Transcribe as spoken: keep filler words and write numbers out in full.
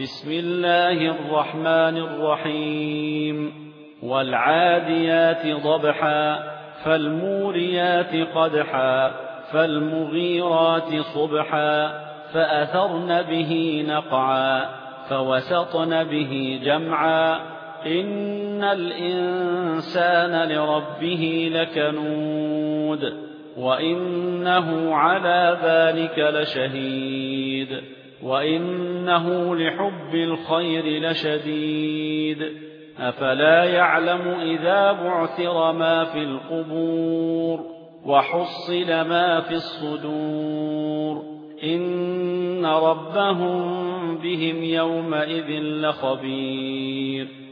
بسم الله الرحمن الرحيم والعاديات ضبحا فالموريات قدحا فالمغيرات صبحا فأثرن به نقعا فوسطن به جمعا إن الإنسان لربه لكنود وإنه على ذلك لشهيد وإنه لحب الخير لشديد أفلا يعلم إذا بعثر ما في القبور وحصل ما في الصدور إن ربهم بهم يومئذ لخبير